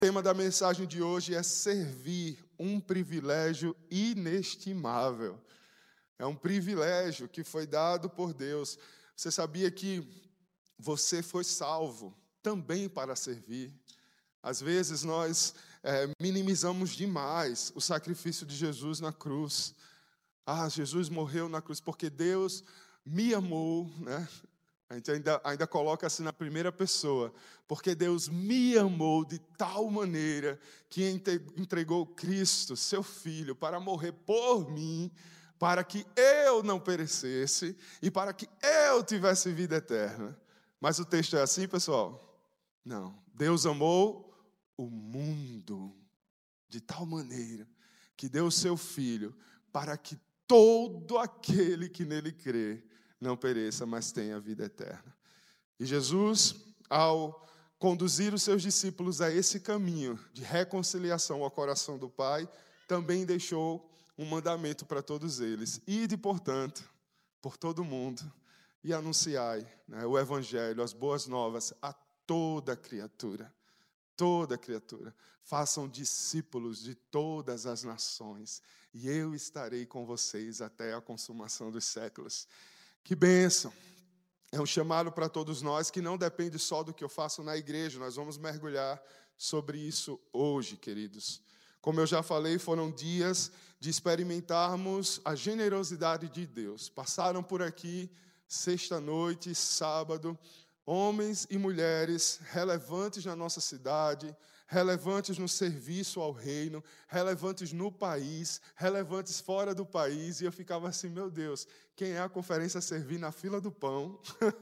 tema da mensagem de hoje é servir, um privilégio inestimável. É um privilégio que foi dado por Deus. Você sabia que você foi salvo também para servir? Às vezes nós minimizamos demais o sacrifício de Jesus na cruz. Jesus morreu na cruz porque Deus me amou, né? A gente ainda coloca assim na primeira pessoa, porque Deus me amou de tal maneira que entregou Cristo, seu Filho, para morrer por mim, para que eu não perecesse e para que eu tivesse vida eterna. Mas o texto é assim, pessoal? Não. Deus amou o mundo de tal maneira que deu o seu Filho para que todo aquele que nele crê não pereça, mas tenha vida eterna. E Jesus, ao conduzir os seus discípulos a esse caminho de reconciliação ao coração do Pai, também deixou um mandamento para todos eles. Ide, portanto, por todo o mundo e anunciai, né, o Evangelho, as boas novas a toda criatura. Toda criatura. Façam discípulos de todas as nações, e eu estarei com vocês até a consumação dos séculos. Que bênção! É um chamado para todos nós que não depende só do que eu faço na igreja. Nós vamos mergulhar sobre isso hoje, queridos. Como eu já falei, foram dias de experimentarmos a generosidade de Deus. Passaram por aqui, sexta-noite, sábado, homens e mulheres relevantes na nossa cidade, relevantes no serviço ao reino, relevantes no país, relevantes fora do país. E eu ficava assim, meu Deus, quem é a conferência servir na fila do pão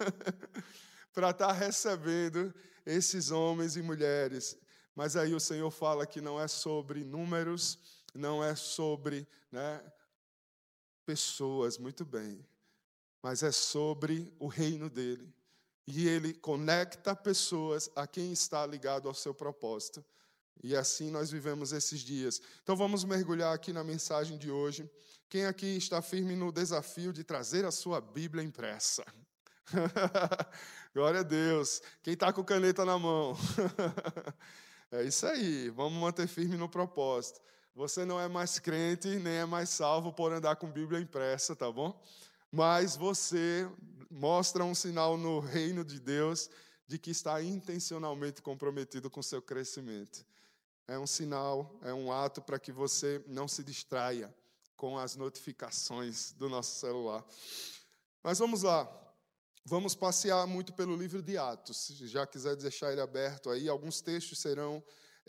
para estar recebendo esses homens e mulheres? Mas aí o Senhor fala que não é sobre números, não é sobre, né, pessoas, muito bem, mas é sobre o reino dele. E ele conecta pessoas a quem está ligado ao seu propósito. E assim nós vivemos esses dias. Então vamos mergulhar aqui na mensagem de hoje. Quem aqui está firme no desafio de trazer a sua Bíblia impressa? Glória a Deus. Quem está com caneta na mão? É isso aí. Vamos manter firme no propósito. Você não é mais crente, nem é mais salvo por andar com Bíblia impressa, tá bom? Mas você mostra um sinal no reino de Deus de que está intencionalmente comprometido com o seu crescimento. É um sinal, é um ato para que você não se distraia com as notificações do nosso celular. Mas vamos lá. Vamos passear muito pelo livro de Atos. Se já quiser deixar ele aberto aí, alguns textos serão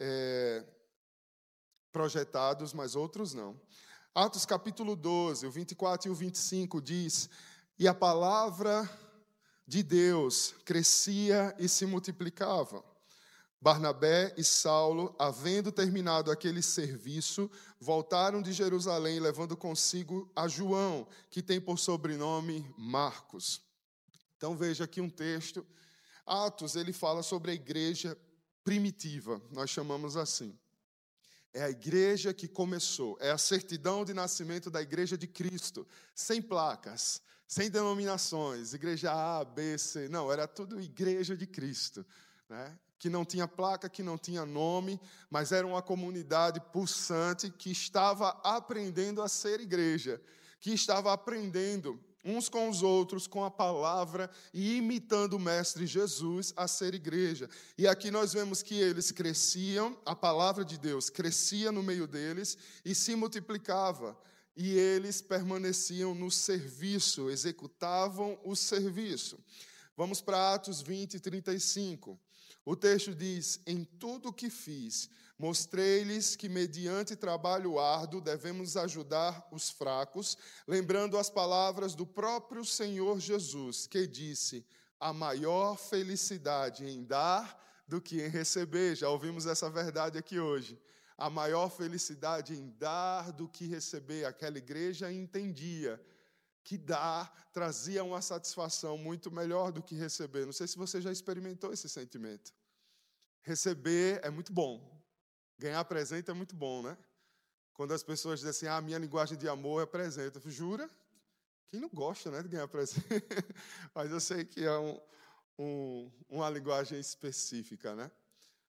projetados, mas outros não. Atos capítulo 12, o 24 e o 25 diz: e a palavra de Deus crescia e se multiplicava. Barnabé e Saulo, havendo terminado aquele serviço, voltaram de Jerusalém, levando consigo a João, que tem por sobrenome Marcos. Então veja aqui um texto. Atos, ele fala sobre a igreja primitiva, nós chamamos assim. É a igreja que começou, é a certidão de nascimento da igreja de Cristo, sem placas, sem denominações, igreja A, B, C, não, era tudo igreja de Cristo, né? Que não tinha placa, que não tinha nome, mas era uma comunidade pulsante que estava aprendendo a ser igreja, que estava aprendendo uns com os outros, com a palavra, e imitando o Mestre Jesus a ser igreja. E aqui nós vemos que eles cresciam, a palavra de Deus crescia no meio deles e se multiplicava. E eles permaneciam no serviço, executavam o serviço. Vamos para Atos 20, 35. O texto diz: em tudo o que fiz, mostrei-lhes que, mediante trabalho árduo, devemos ajudar os fracos, lembrando as palavras do próprio Senhor Jesus, que disse: a maior felicidade em dar do que em receber. Já ouvimos essa verdade aqui hoje. A maior felicidade em dar do que receber. Aquela igreja entendia que dar trazia uma satisfação muito melhor do que receber. Não sei se você já experimentou esse sentimento. Receber é muito bom. Ganhar presente é muito bom, né? Quando as pessoas dizem assim, minha linguagem de amor é presente. Eu falo, jura? Quem não gosta, né, de ganhar presente? Mas eu sei que é uma linguagem específica, né?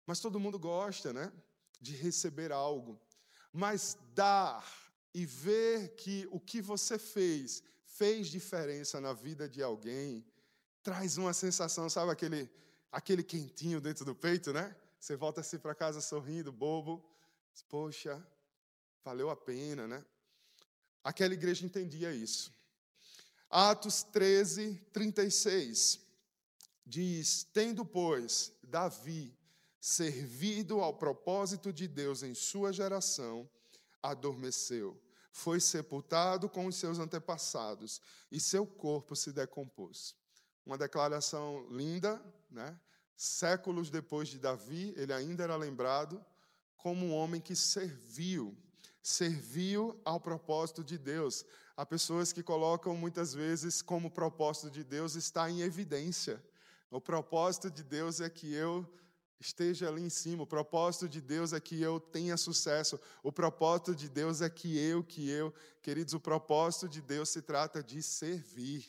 Mas todo mundo gosta, né? De receber algo. Mas dar e ver que o que você fez diferença na vida de alguém, traz uma sensação, sabe aquele quentinho dentro do peito, né? Você volta assim para casa sorrindo, bobo. Poxa, valeu a pena, né? Aquela igreja entendia isso. Atos 13, 36, diz: tendo, pois, Davi servido ao propósito de Deus em sua geração, adormeceu, foi sepultado com os seus antepassados, e seu corpo se decompôs. Uma declaração linda, né? Séculos depois de Davi, ele ainda era lembrado como um homem que serviu ao propósito de Deus. Há pessoas que colocam muitas vezes como o propósito de Deus está em evidência. O propósito de Deus é que eu esteja ali em cima. O propósito de Deus é que eu tenha sucesso. O propósito de Deus é que eu. Queridos, o propósito de Deus se trata de servir.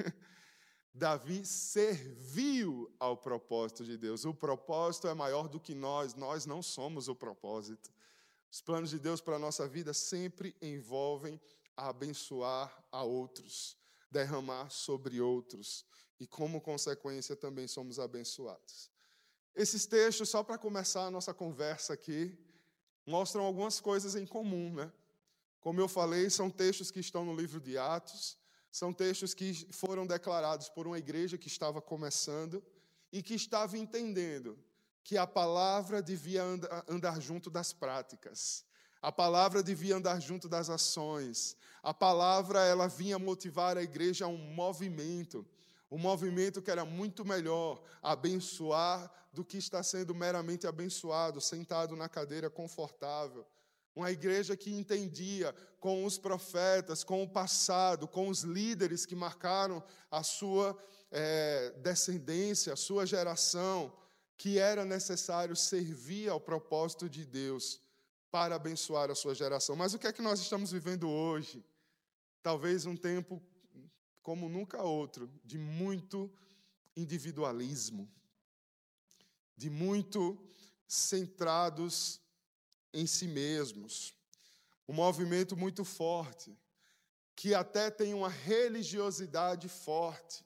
Davi serviu ao propósito de Deus. O propósito é maior do que nós não somos o propósito. Os planos de Deus para a nossa vida sempre envolvem abençoar a outros, derramar sobre outros, e como consequência também somos abençoados. Esses textos, só para começar a nossa conversa aqui, mostram algumas coisas em comum, né? Como eu falei, são textos que estão no livro de Atos, são textos que foram declarados por uma igreja que estava começando e que estava entendendo que a palavra devia andar junto das práticas. A palavra devia andar junto das ações. A palavra, ela vinha motivar a igreja a um movimento que era muito melhor abençoar do que estar sendo meramente abençoado, sentado na cadeira confortável. Uma igreja que entendia com os profetas, com o passado, com os líderes que marcaram a sua descendência, a sua geração, que era necessário servir ao propósito de Deus para abençoar a sua geração. Mas o que é que nós estamos vivendo hoje? Talvez um tempo como nunca outro, de muito individualismo, de muito centrados em si mesmos. Um movimento muito forte, que até tem uma religiosidade forte.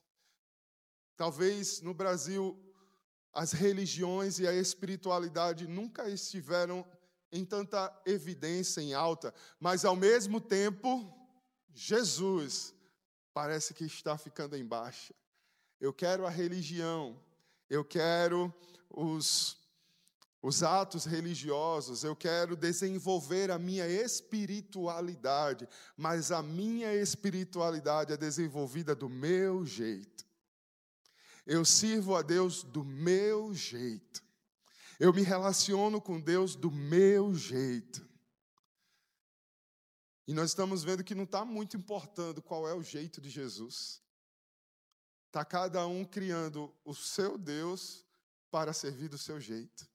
Talvez no Brasil as religiões e a espiritualidade nunca estiveram em tanta evidência, em alta, mas ao mesmo tempo, Jesus parece que está ficando em baixa. Eu quero a religião, eu quero os atos religiosos, eu quero desenvolver a minha espiritualidade, mas a minha espiritualidade é desenvolvida do meu jeito. Eu sirvo a Deus do meu jeito. Eu me relaciono com Deus do meu jeito. E nós estamos vendo que não está muito importando qual é o jeito de Jesus. Está cada um criando o seu Deus para servir do seu jeito.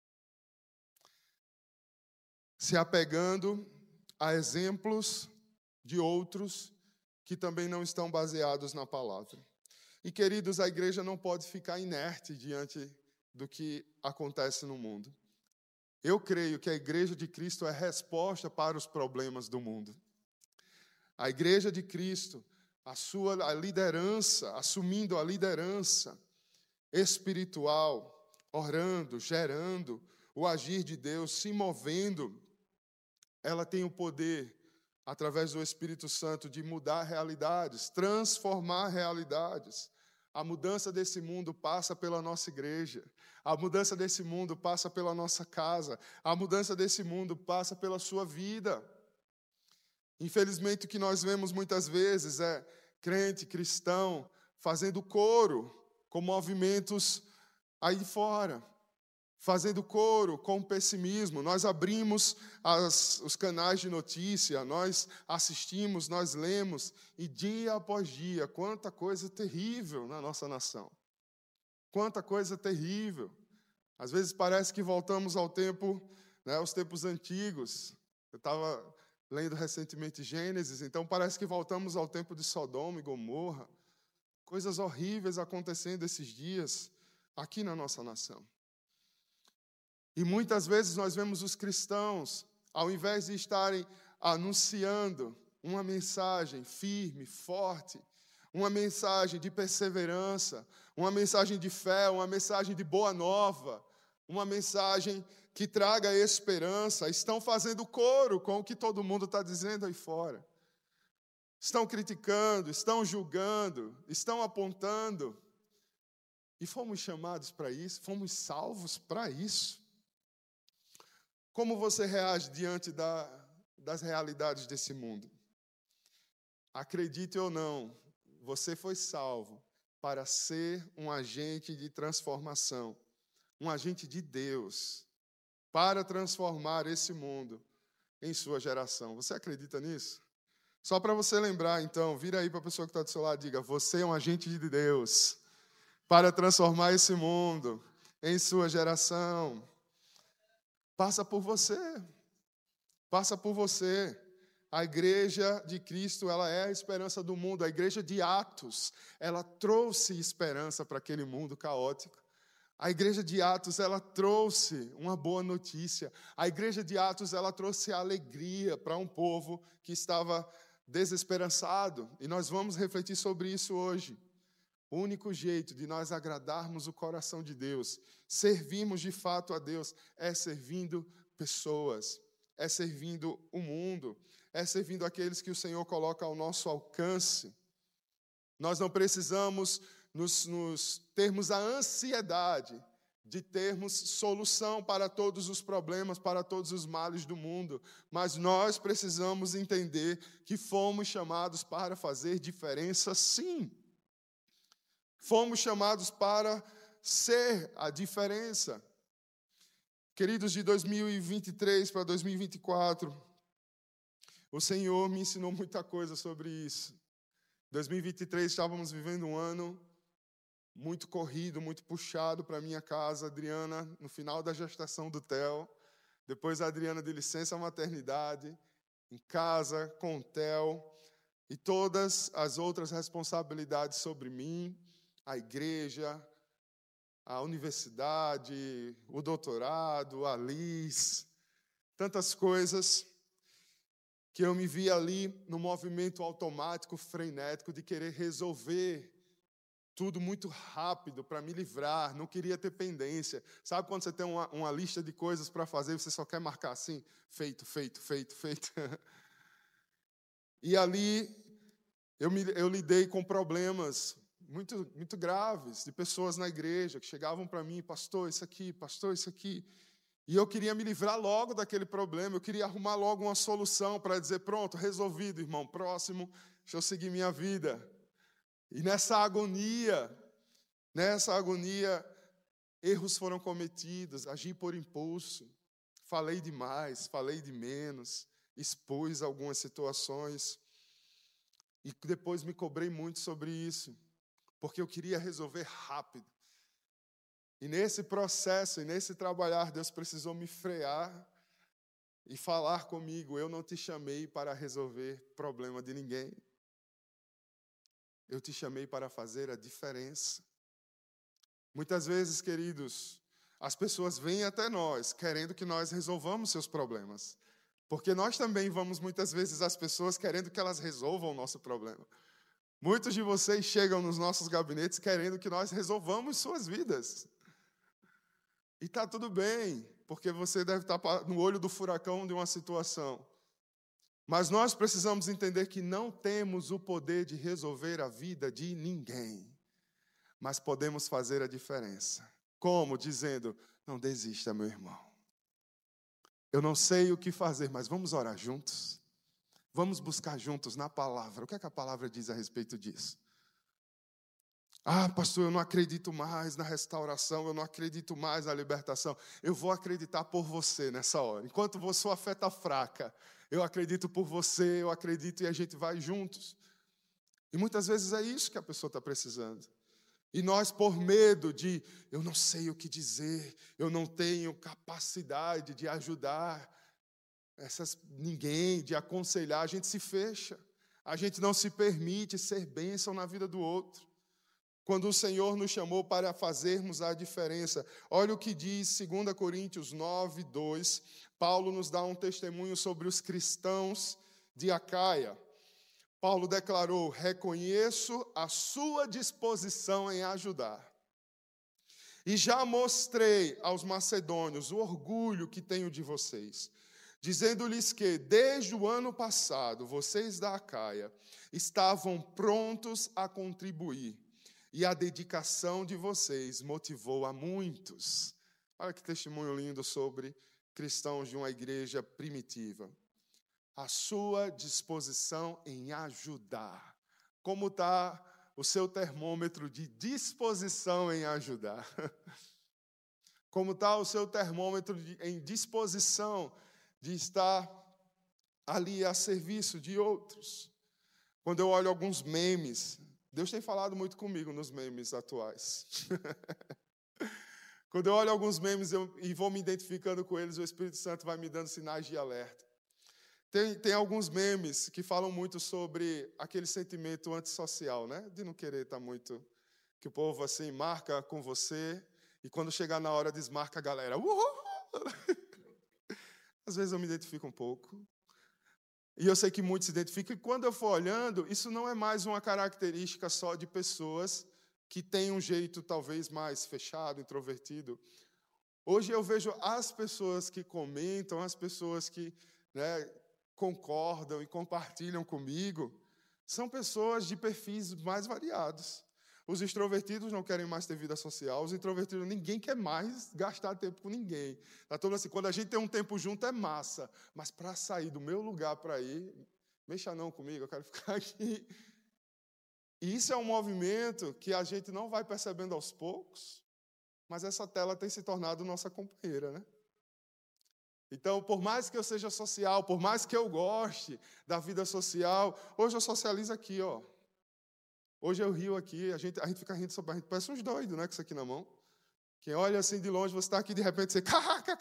Se apegando a exemplos de outros que também não estão baseados na palavra. E, queridos, a igreja não pode ficar inerte diante do que acontece no mundo. Eu creio que a igreja de Cristo é resposta para os problemas do mundo. A igreja de Cristo, a liderança, assumindo a liderança espiritual, orando, gerando o agir de Deus, se movendo, ela tem o poder, através do Espírito Santo, de mudar realidades, transformar realidades. A mudança desse mundo passa pela nossa igreja. A mudança desse mundo passa pela nossa casa. A mudança desse mundo passa pela sua vida. Infelizmente, o que nós vemos muitas vezes é crente, cristão, fazendo coro com movimentos aí fora. Fazendo coro com pessimismo. Nós abrimos os canais de notícia, nós assistimos, nós lemos, e dia após dia, quanta coisa terrível na nossa nação. Quanta coisa terrível. Às vezes parece que voltamos ao tempo, né, aos tempos antigos. Eu estava lendo recentemente Gênesis, então parece que voltamos ao tempo de Sodoma e Gomorra. Coisas horríveis acontecendo esses dias aqui na nossa nação. E muitas vezes nós vemos os cristãos, ao invés de estarem anunciando uma mensagem firme, forte, uma mensagem de perseverança, uma mensagem de fé, uma mensagem de boa nova, uma mensagem que traga esperança, estão fazendo coro com o que todo mundo está dizendo aí fora. Estão criticando, estão julgando, estão apontando. E fomos chamados para isso, fomos salvos para isso. Como você reage diante das realidades desse mundo? Acredite ou não, você foi salvo para ser um agente de transformação, um agente de Deus, para transformar esse mundo em sua geração. Você acredita nisso? Só para você lembrar, então, vira aí para a pessoa que está do seu lado e diga: você é um agente de Deus para transformar esse mundo em sua geração. Passa por você. Passa por você. A igreja de Cristo, ela é a esperança do mundo. A igreja de Atos, ela trouxe esperança para aquele mundo caótico. A igreja de Atos, ela trouxe uma boa notícia. A igreja de Atos, ela trouxe alegria para um povo que estava desesperançado. E nós vamos refletir sobre isso hoje. O único jeito de nós agradarmos o coração de Deus, servirmos de fato a Deus, é servindo pessoas, é servindo o mundo, é servindo aqueles que o Senhor coloca ao nosso alcance. Nós não precisamos nos termos a ansiedade de termos solução para todos os problemas, para todos os males do mundo, mas nós precisamos entender que fomos chamados para fazer diferença, sim. Fomos chamados para ser a diferença. Queridos, de 2023 para 2024, o Senhor me ensinou muita coisa sobre isso. Em 2023 estávamos vivendo um ano muito corrido, muito puxado para minha casa. Adriana, no final da gestação do Theo, depois a Adriana de licença maternidade, em casa com o Theo, e todas as outras responsabilidades sobre mim, a igreja, a universidade, o doutorado, a Liz, tantas coisas que eu me vi ali no movimento automático, frenético, de querer resolver tudo muito rápido para me livrar, não queria ter pendência. Sabe quando você tem uma lista de coisas para fazer e você só quer marcar assim, feito, feito, feito, feito? E ali eu lidei com problemas muito, muito graves de pessoas na igreja que chegavam para mim: pastor, isso aqui, pastor, isso aqui. E eu queria me livrar logo daquele problema, eu queria arrumar logo uma solução para dizer: pronto, resolvido, irmão, próximo, deixa eu seguir minha vida. E nessa agonia, erros foram cometidos, agi por impulso, falei demais, falei de menos, expus algumas situações. E depois me cobrei muito sobre isso, porque eu queria resolver rápido. E nesse processo, e nesse trabalhar, Deus precisou me frear e falar comigo: eu não te chamei para resolver problema de ninguém. Eu te chamei para fazer a diferença. Muitas vezes, queridos, as pessoas vêm até nós querendo que nós resolvamos seus problemas. Porque nós também vamos muitas vezes às pessoas querendo que elas resolvam o nosso problema. Muitos de vocês chegam nos nossos gabinetes querendo que nós resolvamos suas vidas. E está tudo bem, porque você deve estar no olho do furacão de uma situação. Mas nós precisamos entender que não temos o poder de resolver a vida de ninguém. Mas podemos fazer a diferença. Como? Dizendo: não desista, meu irmão. Eu não sei o que fazer, mas vamos orar juntos. Vamos buscar juntos na palavra. O que é que a palavra diz a respeito disso? Ah, pastor, eu não acredito mais na restauração, eu não acredito mais na libertação. Eu vou acreditar por você nessa hora. Enquanto sua fé está fraca, eu acredito por você, eu acredito, e a gente vai juntos. E muitas vezes é isso que a pessoa está precisando. E nós, por medo de, eu não sei o que dizer, eu não tenho capacidade de ajudar ninguém, de aconselhar, a gente se fecha. A gente não se permite ser bênção na vida do outro. quando o Senhor nos chamou para fazermos a diferença. Olha o que diz 2 Coríntios 9, 2. Paulo nos dá um testemunho sobre os cristãos de Acaia. Paulo declarou: reconheço a sua disposição em ajudar. E já mostrei aos macedônios o orgulho que tenho de vocês, dizendo-lhes que, desde o ano passado, vocês da Acaia estavam prontos a contribuir, e a dedicação de vocês motivou a muitos. Olha que testemunho lindo sobre cristãos de uma igreja primitiva. A sua disposição em ajudar. Como está o seu termômetro de disposição em ajudar? Como está o seu termômetro em disposição de estar ali a serviço de outros? Quando eu olho alguns memes, Deus tem falado muito comigo nos memes atuais. Quando eu olho alguns memes e vou me identificando com eles, o Espírito Santo vai me dando sinais de alerta. Tem alguns memes que falam muito sobre aquele sentimento antissocial, né? De não querer estar muito... Que o povo, assim, marca com você e quando chegar na hora desmarca a galera. Uhul! Às vezes eu me identifico um pouco. E eu sei que muitos se identificam. E quando eu for olhando, isso não é mais uma característica só de pessoas que têm um jeito talvez mais fechado, introvertido. Hoje eu vejo as pessoas que comentam, as pessoas que, né, concordam e compartilham comigo, são pessoas de perfis mais variados. Os extrovertidos não querem mais ter vida social, os introvertidos, ninguém quer mais gastar tempo com ninguém. Tá todo assim, quando a gente tem um tempo junto é massa, mas para sair do meu lugar para ir, mexa não comigo, eu quero ficar aqui. E isso é um movimento que a gente não vai percebendo aos poucos, mas essa tela tem se tornado nossa companheira, né? Então, por mais que eu seja social, por mais que eu goste da vida social, hoje eu socializo aqui, ó. Hoje eu rio aqui, a gente fica rindo sobre a gente, parece uns doidos, né, com isso aqui na mão. Quem olha assim de longe, você está aqui, de repente você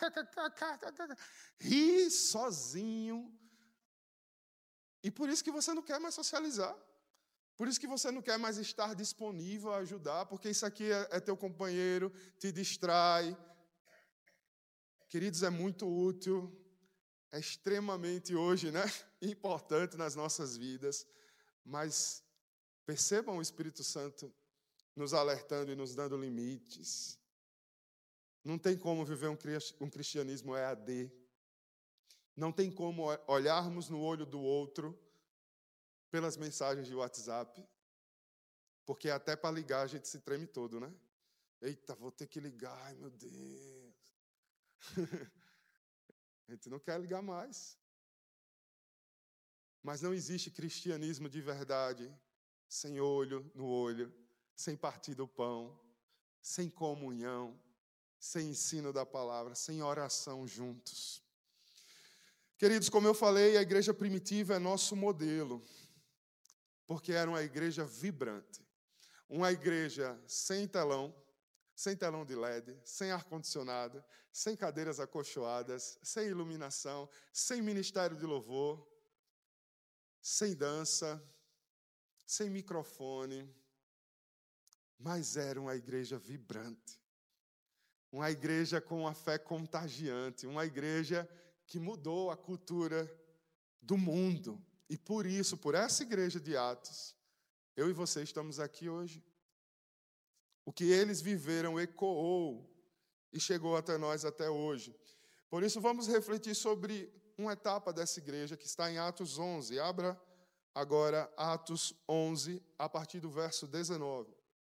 ri sozinho. E por isso que você não quer mais socializar. Por isso que você não quer mais estar disponível a ajudar, porque isso aqui é teu companheiro, te distrai. Queridos, é muito útil, é extremamente hoje, né, importante nas nossas vidas, mas percebam o Espírito Santo nos alertando e nos dando limites. Não tem como viver um cristianismo EAD. Não tem como olharmos no olho do outro pelas mensagens de WhatsApp, porque até para ligar a gente se treme todo, né? Eita, vou ter que ligar, ai meu Deus. A gente não quer ligar mais. Mas não existe cristianismo de verdade sem olho no olho, sem partir do pão, sem comunhão, sem ensino da palavra, sem oração juntos. Queridos, como eu falei, a igreja primitiva é nosso modelo, porque era uma igreja vibrante, uma igreja sem telão de LED, sem ar-condicionado, sem cadeiras acolchoadas, sem iluminação, sem ministério de louvor, sem dança, sem microfone, mas era uma igreja vibrante, uma igreja com uma fé contagiante, uma igreja que mudou a cultura do mundo. E por isso, por essa igreja de Atos, eu e você estamos aqui hoje. O que eles viveram ecoou e chegou até nós até hoje. Por isso, vamos refletir sobre uma etapa dessa igreja que está em Atos 11. Abra agora Atos 11, a partir do verso 19.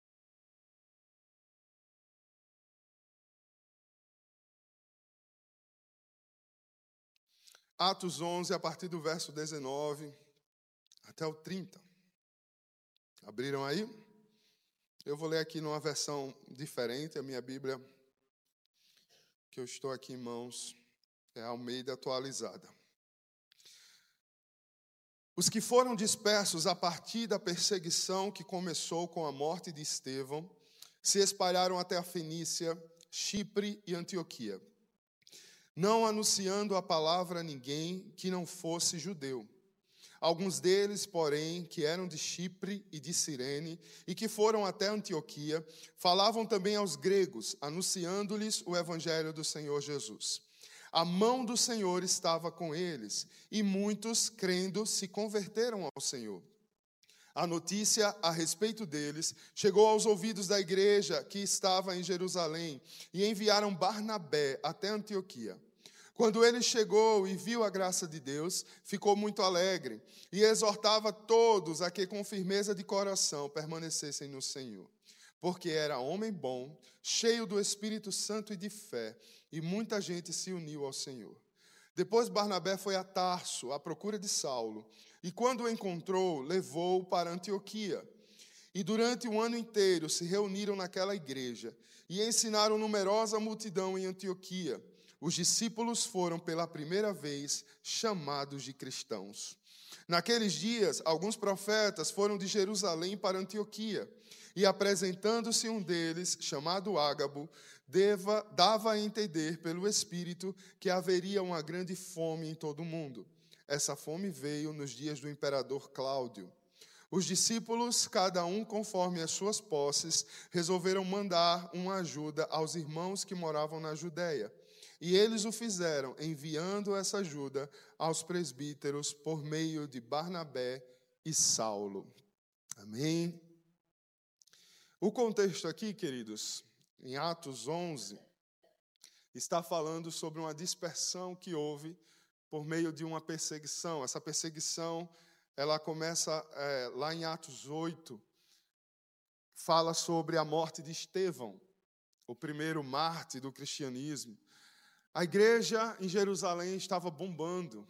Atos 11, a partir do verso 19 até o 30. Abriram aí? Eu vou ler aqui numa versão diferente. A minha Bíblia, que eu estou aqui em mãos, é a Almeida atualizada. Os que foram dispersos a partir da perseguição que começou com a morte de Estevão, se espalharam até a Fenícia, Chipre e Antioquia, não anunciando a palavra a ninguém que não fosse judeu. Alguns deles, porém, que eram de Chipre e de Cirene, e que foram até Antioquia, falavam também aos gregos, anunciando-lhes o evangelho do Senhor Jesus. A mão do Senhor estava com eles, e muitos, crendo, se converteram ao Senhor. A notícia a respeito deles chegou aos ouvidos da igreja que estava em Jerusalém, e enviaram Barnabé até Antioquia. Quando ele chegou e viu a graça de Deus, ficou muito alegre e exortava todos a que com firmeza de coração permanecessem no Senhor. Porque era homem bom, cheio do Espírito Santo e de fé, e muita gente se uniu ao Senhor. Depois Barnabé foi a Tarso, à procura de Saulo, e quando o encontrou, levou-o para Antioquia. E durante um ano inteiro se reuniram naquela igreja e ensinaram numerosa multidão em Antioquia. Os discípulos foram pela primeira vez chamados de cristãos. Naqueles dias, alguns profetas foram de Jerusalém para Antioquia, e apresentando-se um deles, chamado Ágabo, dava a entender pelo Espírito que haveria uma grande fome em todo o mundo. Essa fome veio nos dias do imperador Cláudio. Os discípulos, cada um conforme as suas posses, resolveram mandar uma ajuda aos irmãos que moravam na Judéia. E eles o fizeram, enviando essa ajuda aos presbíteros por meio de Barnabé e Saulo. Amém? O contexto aqui, queridos, em Atos 11, está falando sobre uma dispersão que houve por meio de uma perseguição. Essa perseguição, ela começa lá em Atos 8, fala sobre a morte de Estevão, o primeiro mártir do cristianismo. A igreja em Jerusalém estava bombando.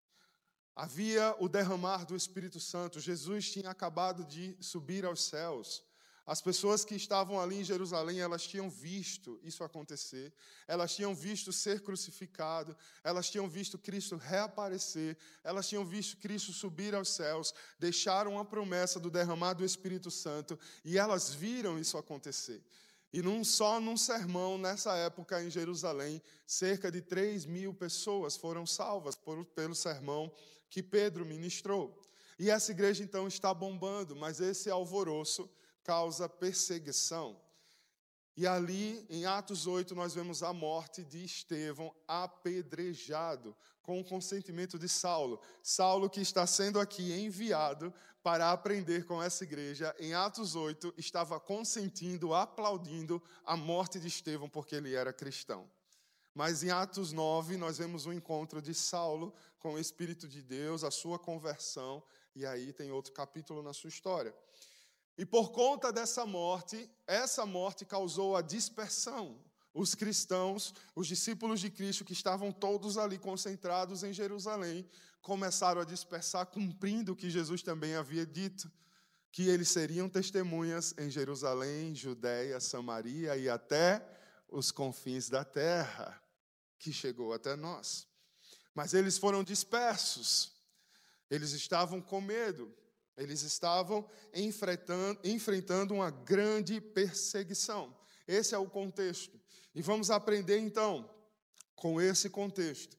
Havia o derramar do Espírito Santo. Jesus tinha acabado de subir aos céus. As pessoas que estavam ali em Jerusalém, elas tinham visto isso acontecer. Elas tinham visto ser crucificado. Elas tinham visto Cristo reaparecer. Elas tinham visto Cristo subir aos céus. Deixaram a promessa do derramar do Espírito Santo. E elas viram isso acontecer. E só num sermão, nessa época em Jerusalém, cerca de 3.000 pessoas foram salvas pelo sermão que Pedro ministrou. E essa igreja então está bombando, mas esse alvoroço causa perseguição. E ali, em Atos 8, nós vemos a morte de Estevão apedrejado, com o consentimento de Saulo. Saulo, que está sendo aqui enviado para aprender com essa igreja, em Atos 8, estava consentindo, aplaudindo a morte de Estevão, porque ele era cristão. Mas em Atos 9, nós vemos o encontro de Saulo com o Espírito de Deus, a sua conversão, e aí tem outro capítulo na sua história. E por conta dessa morte, essa morte causou a dispersão. Os cristãos, os discípulos de Cristo, que estavam todos ali concentrados em Jerusalém, começaram a dispersar, cumprindo o que Jesus também havia dito, que eles seriam testemunhas em Jerusalém, Judéia, Samaria e até os confins da terra, que chegou até nós. Mas eles foram dispersos, eles estavam com medo, eles estavam enfrentando uma grande perseguição. Esse é o contexto. E vamos aprender, então, com esse contexto,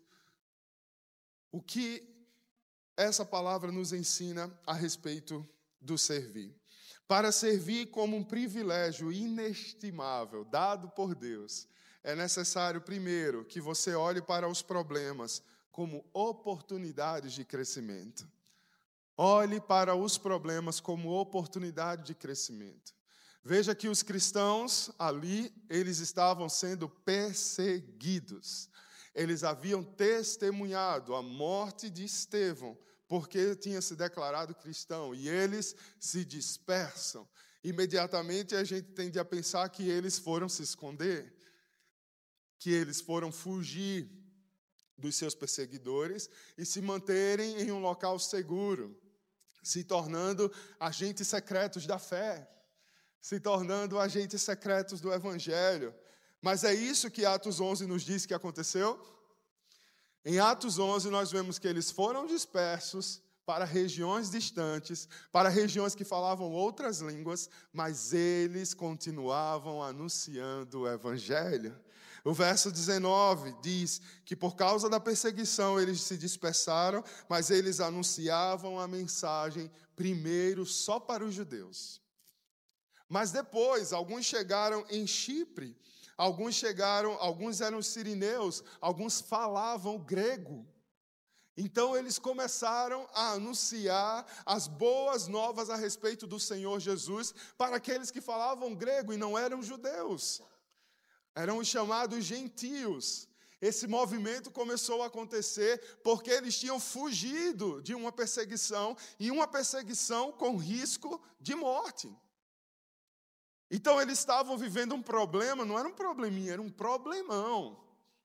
o que essa palavra nos ensina a respeito do servir. Para servir como um privilégio inestimável, dado por Deus, é necessário, primeiro, que você olhe para os problemas como oportunidades de crescimento. Olhe para os problemas como oportunidade de crescimento. Veja que os cristãos ali, eles estavam sendo perseguidos. Eles haviam testemunhado a morte de Estevão, porque tinha se declarado cristão, e eles se dispersam. Imediatamente a gente tende a pensar que eles foram se esconder, que eles foram fugir dos seus perseguidores e se manterem em um local seguro, se tornando agentes secretos da fé, se tornando agentes secretos do Evangelho. Mas é isso que Atos 11 nos diz que aconteceu? Em Atos 11, nós vemos que eles foram dispersos para regiões distantes, para regiões que falavam outras línguas, mas eles continuavam anunciando o Evangelho. O verso 19 diz que por causa da perseguição eles se dispersaram, mas eles anunciavam a mensagem primeiro só para os judeus. Mas depois, alguns chegaram em Chipre, alguns eram sirineus, alguns falavam grego. Então eles começaram a anunciar as boas novas a respeito do Senhor Jesus para aqueles que falavam grego e não eram judeus. Eram os chamados gentios. Esse movimento começou a acontecer porque eles tinham fugido de uma perseguição, e uma perseguição com risco de morte. Então eles estavam vivendo um problema, não era um probleminha, era um problemão.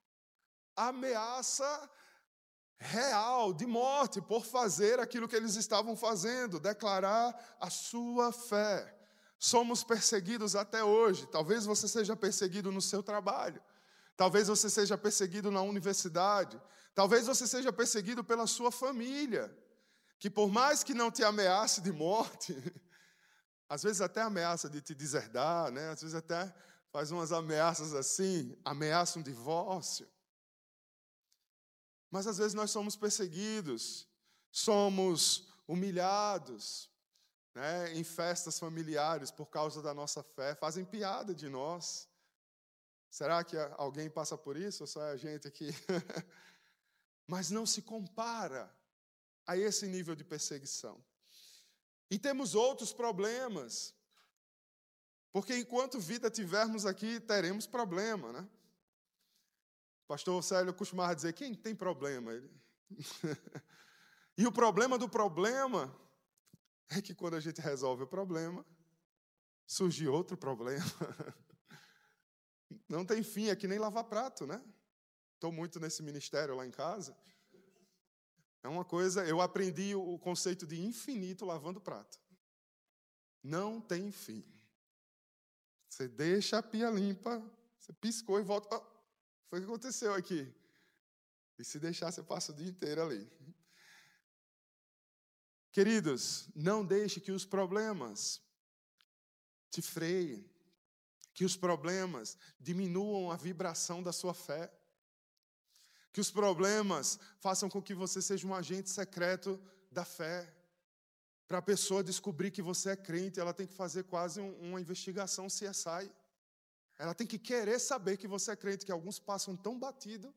Ameaça real de morte por fazer aquilo que eles estavam fazendo, declarar a sua fé. Somos perseguidos até hoje. Talvez você seja perseguido no seu trabalho. Talvez você seja perseguido na universidade. Talvez você seja perseguido pela sua família. Que por mais que não te ameace de morte, às vezes até ameaça de te deserdar, né? Às vezes até faz umas ameaças assim, ameaça um divórcio. Mas às vezes nós somos perseguidos, somos humilhados, né, em festas familiares por causa da nossa fé, fazem piada de nós. Será que alguém passa por isso ou só é a gente aqui? Mas não se compara a esse nível de perseguição. E temos outros problemas, porque enquanto vida tivermos aqui, teremos problema, né? O pastor Célio costumava dizer, quem tem problema? E o problema do problema é que quando a gente resolve o problema, surge outro problema. Não tem fim, é que nem lavar prato, né? Estou muito nesse ministério lá em casa. É uma coisa, eu aprendi o conceito de infinito lavando prato. Não tem fim. Você deixa a pia limpa, você piscou e volta. Oh, foi o que aconteceu aqui. E se deixar, você passa o dia inteiro ali. Queridos, não deixe que os problemas te freiem, que os problemas diminuam a vibração da sua fé, que os problemas façam com que você seja um agente secreto da fé. Para a pessoa descobrir que você é crente, ela tem que fazer quase uma investigação CSI. Ela tem que querer saber que você é crente, que alguns passam tão batido.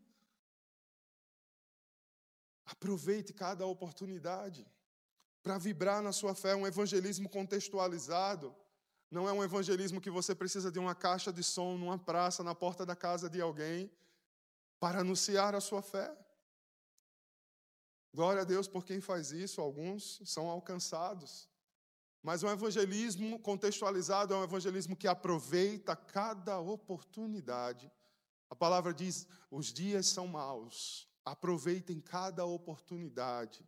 Aproveite cada oportunidade para vibrar na sua fé. Um evangelismo contextualizado não é um evangelismo que você precisa de uma caixa de som numa praça, na porta da casa de alguém, para anunciar a sua fé. Glória a Deus por quem faz isso, alguns são alcançados. Mas um evangelismo contextualizado é um evangelismo que aproveita cada oportunidade. A palavra diz, os dias são maus. Aproveitem cada oportunidade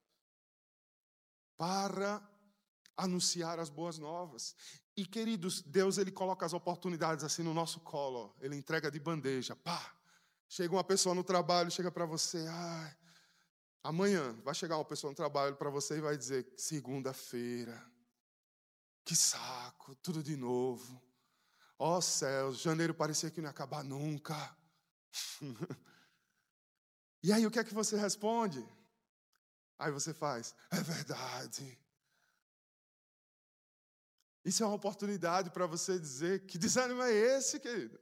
para anunciar as boas novas. E, queridos, Deus ele coloca as oportunidades assim no nosso colo. Ó. Ele entrega de bandeja. Pá! Chega uma pessoa no trabalho, chega para você. Amanhã vai chegar uma pessoa no trabalho para você e vai dizer, segunda-feira. Que saco, tudo de novo. Ó céus, janeiro parecia que não ia acabar nunca. E aí o que é que você responde? Aí você faz, é verdade. Isso é uma oportunidade para você dizer, que desânimo é esse, querido?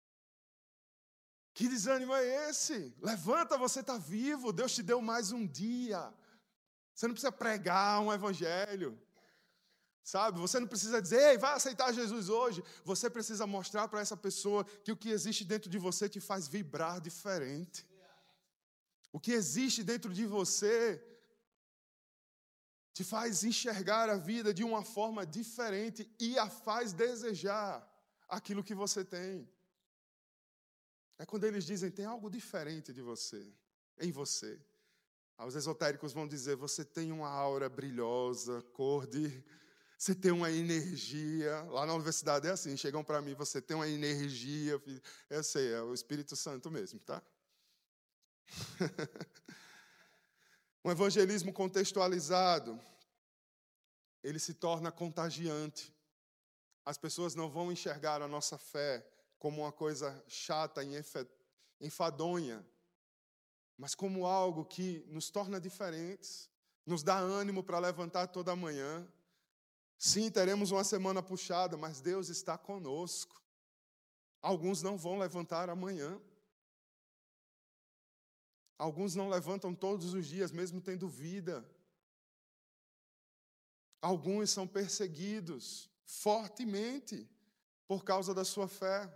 Que desânimo é esse? Levanta, você está vivo, Deus te deu mais um dia. Você não precisa pregar um evangelho. Sabe, você não precisa dizer, ei, vai aceitar Jesus hoje. Você precisa mostrar para essa pessoa que o que existe dentro de você te faz vibrar diferente. O que existe dentro de você te faz enxergar a vida de uma forma diferente e a faz desejar aquilo que você tem. É quando eles dizem, tem algo diferente de você, em você. Os esotéricos vão dizer, você tem uma aura brilhosa, cor de... Você tem uma energia, lá na universidade é assim, chegam para mim, você tem uma energia, eu sei, é o Espírito Santo mesmo, tá? Um evangelismo contextualizado, ele se torna contagiante. As pessoas não vão enxergar a nossa fé como uma coisa chata enfadonha, mas como algo que nos torna diferentes, nos dá ânimo para levantar toda manhã. Sim, teremos uma semana puxada, mas Deus está conosco. Alguns não vão levantar amanhã. Alguns não levantam todos os dias, mesmo tendo vida. Alguns são perseguidos fortemente por causa da sua fé.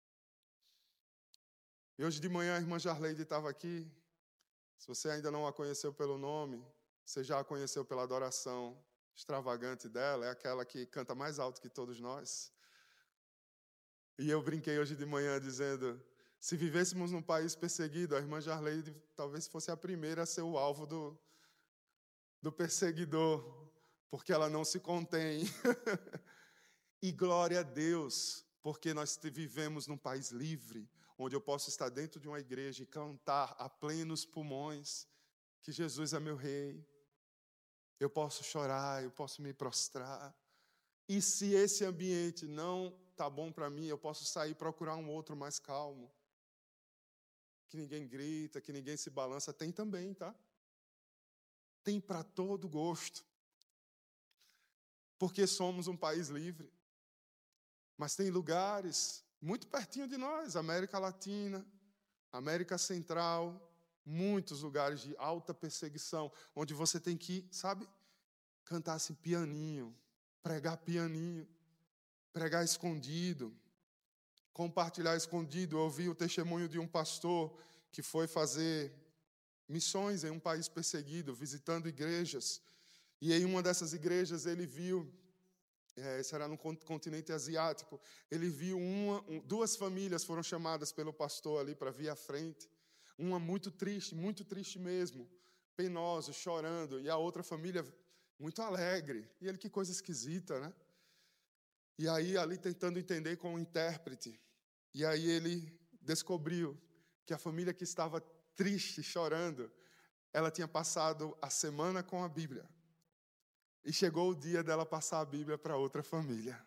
E hoje de manhã a irmã Jarleide estava aqui. Se você ainda não a conheceu pelo nome, você já a conheceu pela adoração extravagante dela, é aquela que canta mais alto que todos nós. E eu brinquei hoje de manhã dizendo, se vivêssemos num país perseguido, a irmã Jarleide talvez fosse a primeira a ser o alvo do perseguidor, porque ela não se contém. E glória a Deus, porque nós vivemos num país livre, onde eu posso estar dentro de uma igreja e cantar a plenos pulmões que Jesus é meu rei. Eu posso chorar, eu posso me prostrar. E se esse ambiente não está bom para mim, eu posso sair e procurar um outro mais calmo. Que ninguém grita, que ninguém se balança. Tem também, tá? Tem para todo gosto. Porque somos um país livre. Mas tem lugares muito pertinho de nós, América Latina, América Central, muitos lugares de alta perseguição, onde você tem que, sabe, cantar assim pianinho, pregar escondido, compartilhar escondido. Eu ouvi o testemunho de um pastor que foi fazer missões em um país perseguido, visitando igrejas. E em uma dessas igrejas ele viu, será no continente asiático, ele viu duas famílias foram chamadas pelo pastor ali para vir à frente. Uma muito triste mesmo, penosa, chorando, e a outra família muito alegre. E ele, que coisa esquisita, né? E aí, ali tentando entender com o intérprete, e aí ele descobriu que a família que estava triste, chorando, ela tinha passado a semana com a Bíblia. E chegou o dia dela passar a Bíblia para outra família.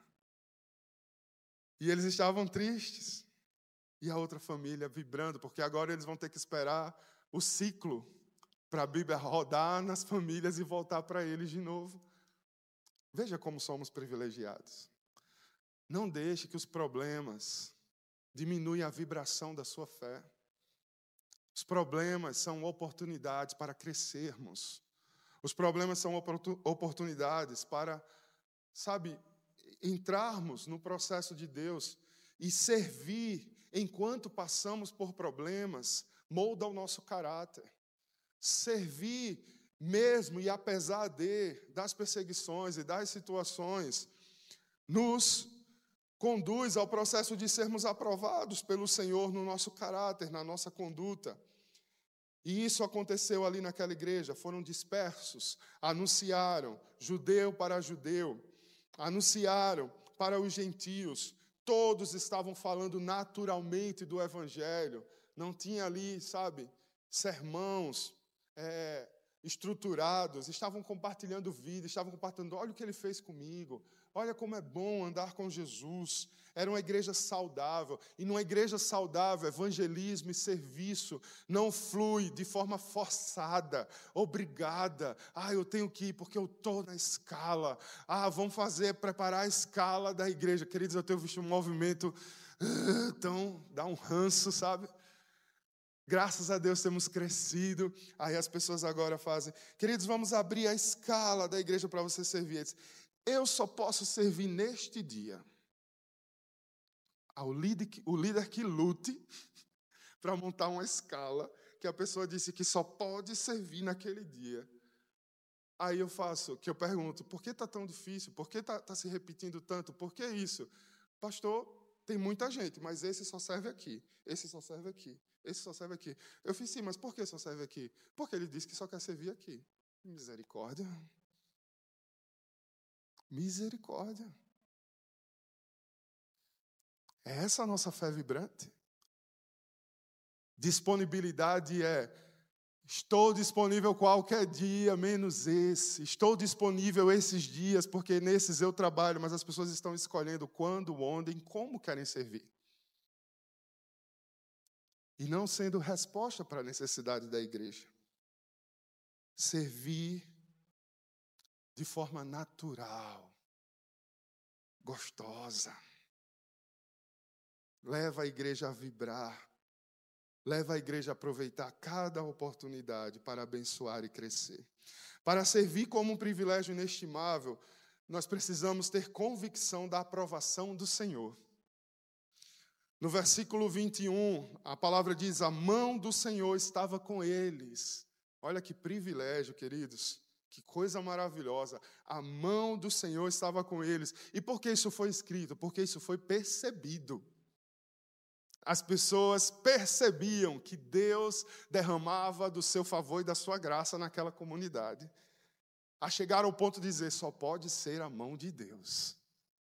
E eles estavam tristes. E a outra família vibrando, porque agora eles vão ter que esperar o ciclo para a Bíblia rodar nas famílias e voltar para eles de novo. Veja como somos privilegiados. Não deixe que os problemas diminuam a vibração da sua fé. Os problemas são oportunidades para crescermos. Os problemas são oportunidades para, sabe, entrarmos no processo de Deus e servir enquanto passamos por problemas, molda o nosso caráter. Servir mesmo e apesar das perseguições e das situações, nos conduz ao processo de sermos aprovados pelo Senhor no nosso caráter, na nossa conduta. E isso aconteceu ali naquela igreja, foram dispersos, anunciaram, judeu para judeu, anunciaram para os gentios, todos estavam falando naturalmente do Evangelho, não tinha ali, sabe, sermãos estruturados, estavam compartilhando vida, estavam compartilhando, olha o que ele fez comigo, olha como é bom andar com Jesus. Era uma igreja saudável, e numa igreja saudável, evangelismo e serviço não flui de forma forçada, obrigada. Eu tenho que ir porque eu estou na escala. Vamos preparar a escala da igreja. Queridos, eu tenho visto um movimento, então dá um ranço, sabe? Graças a Deus temos crescido. Aí as pessoas agora fazem, queridos, vamos abrir a escala da igreja para você servir. Eu só posso servir neste dia. O líder que lute para montar uma escala que a pessoa disse que só pode servir naquele dia. Aí eu pergunto, por que está tão difícil? Por que está se repetindo tanto? Por que isso? Pastor, tem muita gente, mas esse só serve aqui, esse só serve aqui, esse só serve aqui. Eu fiz sim, mas por que só serve aqui? Porque ele disse que só quer servir aqui. Misericórdia. Misericórdia. É essa a nossa fé vibrante? Disponibilidade estou disponível qualquer dia, menos esse. Estou disponível esses dias, porque nesses eu trabalho, mas as pessoas estão escolhendo quando, onde e como querem servir. e não sendo resposta para a necessidade da igreja. Servir de forma natural, gostosa. Leva a igreja a vibrar. Leva a igreja a aproveitar cada oportunidade para abençoar e crescer. Para servir como um privilégio inestimável, nós precisamos ter convicção da aprovação do Senhor. No versículo 21, a palavra diz: a mão do Senhor estava com eles. Olha que privilégio, queridos. Que coisa maravilhosa. A mão do Senhor estava com eles. E por que isso foi escrito? Porque isso foi percebido. As pessoas percebiam que Deus derramava do seu favor e da sua graça naquela comunidade. A chegar ao ponto de dizer: só pode ser a mão de Deus.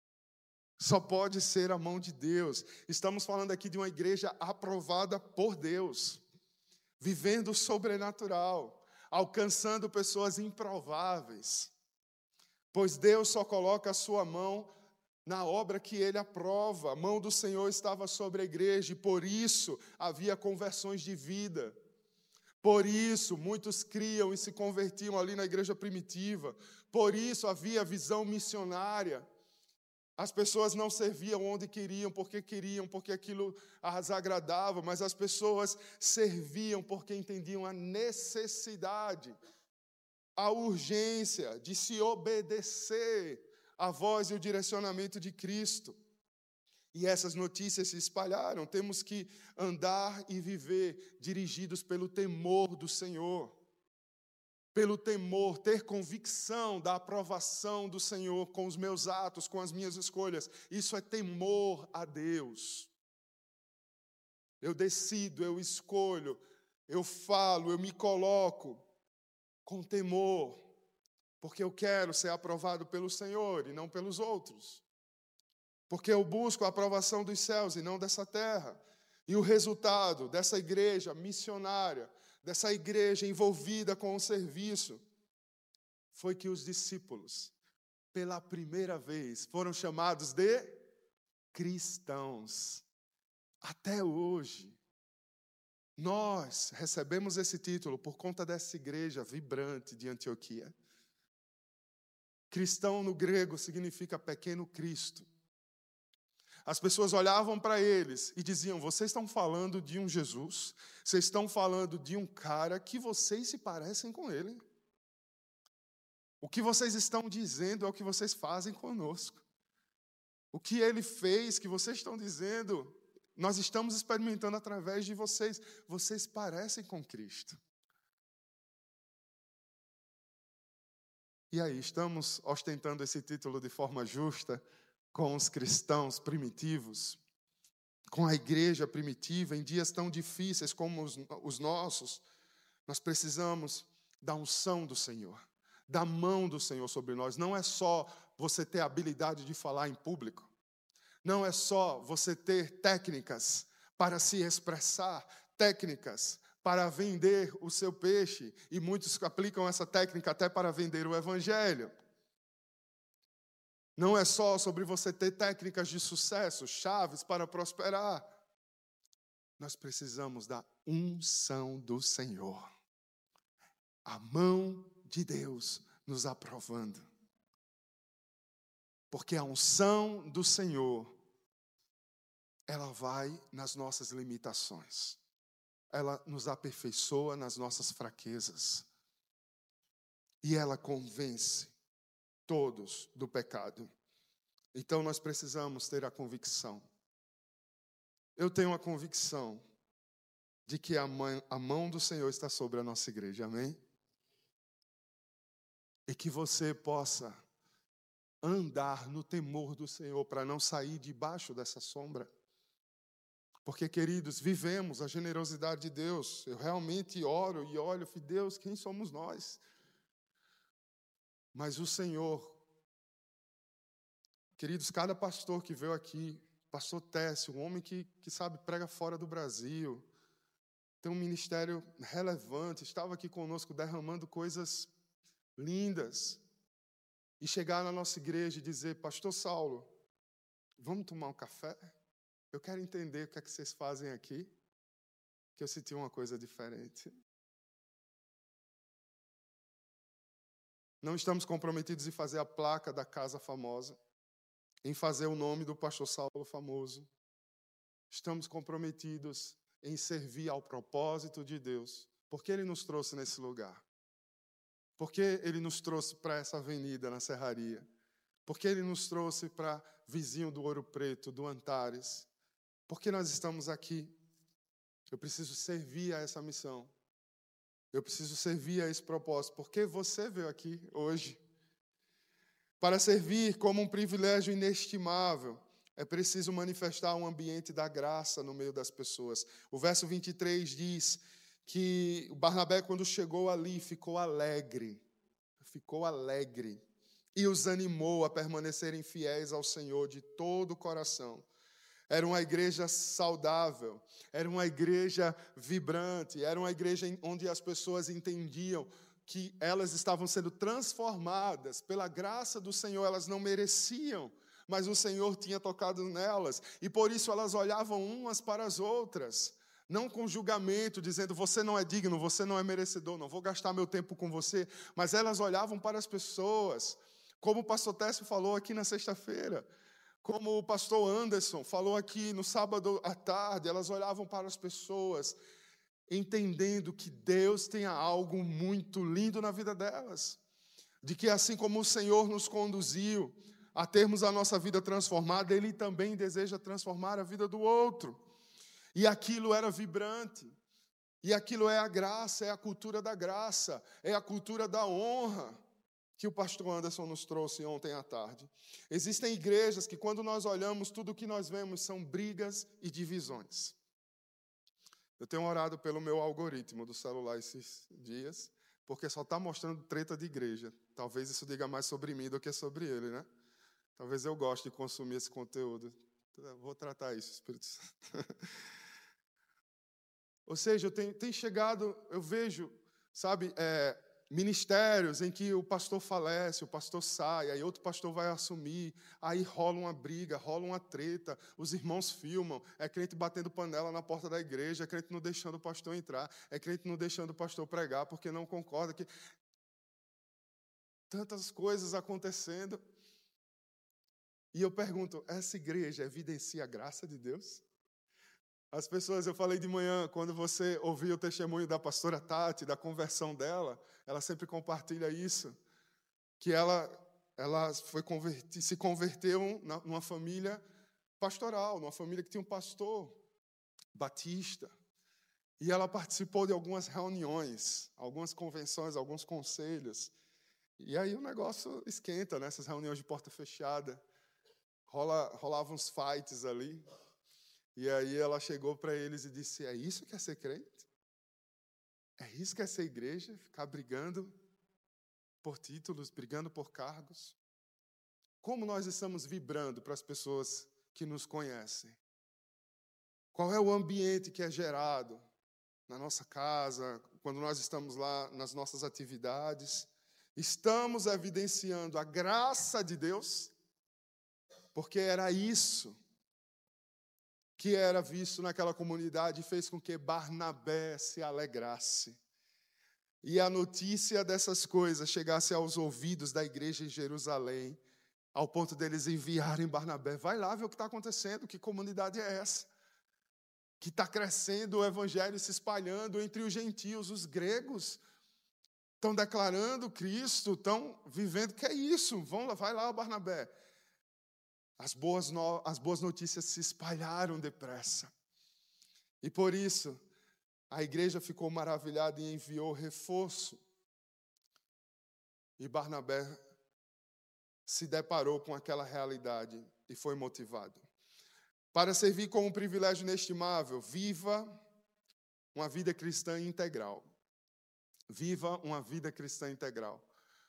Só pode ser a mão de Deus. Estamos falando aqui de uma igreja aprovada por Deus, vivendo o sobrenatural, alcançando pessoas improváveis. Pois Deus só coloca a sua mão na obra que Ele aprova. A mão do Senhor estava sobre a igreja e por isso havia conversões de vida. Por isso muitos criam e se convertiam ali na igreja primitiva. Por isso havia visão missionária. As pessoas não serviam onde queriam, porque aquilo as agradava, mas as pessoas serviam porque entendiam a necessidade, a urgência de se obedecer à voz e o direcionamento de Cristo. E essas notícias se espalharam. Temos que andar e viver dirigidos pelo temor do Senhor. Pelo temor, ter convicção da aprovação do Senhor com os meus atos, com as minhas escolhas. Isso é temor a Deus. Eu decido, eu escolho, eu falo, eu me coloco com temor, porque eu quero ser aprovado pelo Senhor e não pelos outros. Porque eu busco a aprovação dos céus e não dessa terra. E o resultado dessa igreja missionária, dessa igreja envolvida com o serviço, foi que os discípulos, pela primeira vez, foram chamados de cristãos. Até hoje, nós recebemos esse título por conta dessa igreja vibrante de Antioquia. Cristão no grego significa pequeno Cristo. As pessoas olhavam para eles e diziam: vocês estão falando de um Jesus, vocês estão falando de um cara que vocês se parecem com ele. O que vocês estão dizendo é o que vocês fazem conosco. O que ele fez, que vocês estão dizendo, nós estamos experimentando através de vocês. Vocês parecem com Cristo. E aí, estamos ostentando esse título de forma justa com os cristãos primitivos, com a igreja primitiva, em dias tão difíceis como os nossos. Nós precisamos da unção do Senhor, da mão do Senhor sobre nós. Não é só você ter a habilidade de falar em público, não é só você ter técnicas para se expressar, técnicas para vender o seu peixe, e muitos aplicam essa técnica até para vender o evangelho. Não é só sobre você ter técnicas de sucesso, chaves para prosperar. Nós precisamos da unção do Senhor. A mão de Deus nos aprovando. Porque a unção do Senhor, ela vai nas nossas limitações. Ela nos aperfeiçoa nas nossas fraquezas. E ela convence todos do pecado. Então nós precisamos ter a convicção. Eu tenho a convicção de que a mão do Senhor está sobre a nossa igreja, amém? E que você possa andar no temor do Senhor para não sair debaixo dessa sombra. Porque, queridos, vivemos a generosidade de Deus. Eu realmente oro e olho, Deus, quem somos nós? Mas o Senhor, queridos, cada pastor que veio aqui, pastor Técio, um homem que sabe, prega fora do Brasil, tem um ministério relevante, estava aqui conosco derramando coisas lindas, e chegar na nossa igreja e dizer: pastor Saulo, vamos tomar um café? Eu quero entender o que é que vocês fazem aqui. que eu senti uma coisa diferente. Não estamos comprometidos em fazer a placa da casa famosa, em fazer o nome do pastor Saulo famoso. Estamos comprometidos em servir ao propósito de Deus, porque Ele nos trouxe nesse lugar. Porque Ele nos trouxe para essa avenida na Serraria. Porque Ele nos trouxe para vizinho do Ouro Preto, do Antares. Porque nós estamos aqui. Eu preciso servir a essa missão. Eu preciso servir a esse propósito. Porque você veio aqui hoje. Para servir como um privilégio inestimável, é preciso manifestar um ambiente da graça no meio das pessoas. O verso 23 diz que o Barnabé, quando chegou ali, ficou alegre, e os animou a permanecerem fiéis ao Senhor de todo o coração. Era uma igreja saudável, era uma igreja vibrante, era uma igreja onde as pessoas entendiam que elas estavam sendo transformadas pela graça do Senhor, elas não mereciam, mas o Senhor tinha tocado nelas, e por isso elas olhavam umas para as outras, não com julgamento, dizendo, você não é digno, você não é merecedor, não vou gastar meu tempo com você, mas elas olhavam para as pessoas, como o pastor Técio falou aqui na sexta-feira, como o pastor Anderson falou aqui no sábado à tarde, elas olhavam para as pessoas, entendendo que Deus tem algo muito lindo na vida delas, de que assim como o Senhor nos conduziu a termos a nossa vida transformada, Ele também deseja transformar a vida do outro. E aquilo era vibrante. E aquilo é a graça, é a cultura da graça, é a cultura da honra que o pastor Anderson nos trouxe ontem à tarde. Existem igrejas que, quando nós olhamos, tudo o que nós vemos são brigas e divisões. Eu tenho orado pelo meu algoritmo do celular esses dias, porque só está mostrando treta de igreja. Talvez isso diga mais sobre mim do que sobre ele, né? Talvez eu goste de consumir esse conteúdo. Vou tratar isso, Espírito Santo. Ou seja, tem chegado, eu vejo, sabe, ministérios em que o pastor falece, o pastor sai, aí outro pastor vai assumir, aí rola uma briga, rola uma treta, os irmãos filmam, é crente batendo panela na porta da igreja, é crente não deixando o pastor entrar, é crente não deixando o pastor pregar porque não concorda. Tantas coisas acontecendo. E eu pergunto, essa igreja evidencia a graça de Deus? As pessoas, eu falei de manhã, quando você ouviu o testemunho da pastora Tati, da conversão dela, ela sempre compartilha isso, que ela se converteu numa família pastoral, numa família que tinha um pastor batista, e ela participou de algumas reuniões, algumas convenções, alguns conselhos, e aí o negócio esquenta, nessas reuniões de porta fechada, rolavam uns fights ali. E aí ela chegou para eles e disse, é isso que é ser crente? É isso que é ser igreja? Ficar brigando por títulos, brigando por cargos? Como nós estamos vibrando para as pessoas que nos conhecem? Qual é o ambiente que é gerado na nossa casa, quando nós estamos lá nas nossas atividades? Estamos evidenciando a graça de Deus? Porque era isso que era visto naquela comunidade e fez com que Barnabé se alegrasse. E a notícia dessas coisas chegasse aos ouvidos da igreja em Jerusalém, ao ponto deles enviarem Barnabé. Vai lá ver o que está acontecendo, que comunidade é essa? Que está crescendo o evangelho, se espalhando entre os gentios, os gregos. Estão declarando Cristo, estão vivendo. Que é isso? Vai lá, Barnabé. As boas notícias se espalharam depressa. E por isso, a igreja ficou maravilhada e enviou reforço. E Barnabé se deparou com aquela realidade e foi motivado. Para servir com um privilégio inestimável, viva uma vida cristã integral. Viva uma vida cristã integral.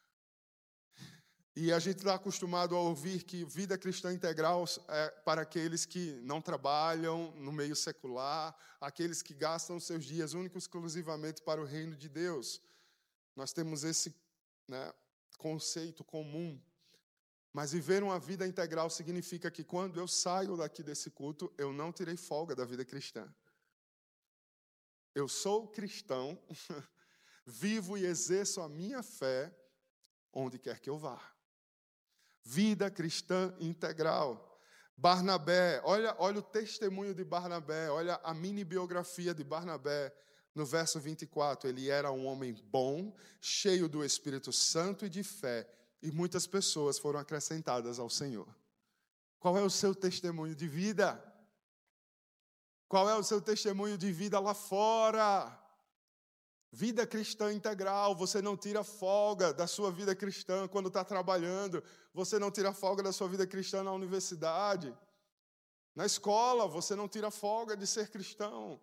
E a gente está acostumado a ouvir que vida cristã integral é para aqueles que não trabalham no meio secular, aqueles que gastam seus dias únicos exclusivamente para o reino de Deus. Nós temos esse conceito comum. Mas viver uma vida integral significa que quando eu saio daqui desse culto, eu não tirei folga da vida cristã. Eu sou cristão, vivo e exerço a minha fé onde quer que eu vá. Vida cristã integral. Barnabé, olha o testemunho de Barnabé, olha a mini biografia de Barnabé. No verso 24, ele era um homem bom, cheio do Espírito Santo e de fé, e muitas pessoas foram acrescentadas ao Senhor. Qual é o seu testemunho de vida? Qual é o seu testemunho de vida lá fora? Vida cristã integral, você não tira folga da sua vida cristã quando está trabalhando, você não tira folga da sua vida cristã na universidade, na escola, você não tira folga de ser cristão.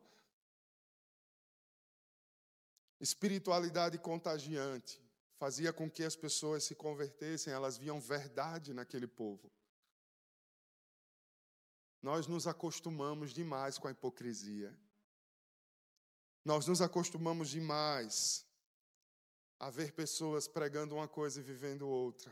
Espiritualidade contagiante fazia com que as pessoas se convertessem, elas viam verdade naquele povo. Nós nos acostumamos demais com a hipocrisia. Nós nos acostumamos demais a ver pessoas pregando uma coisa e vivendo outra.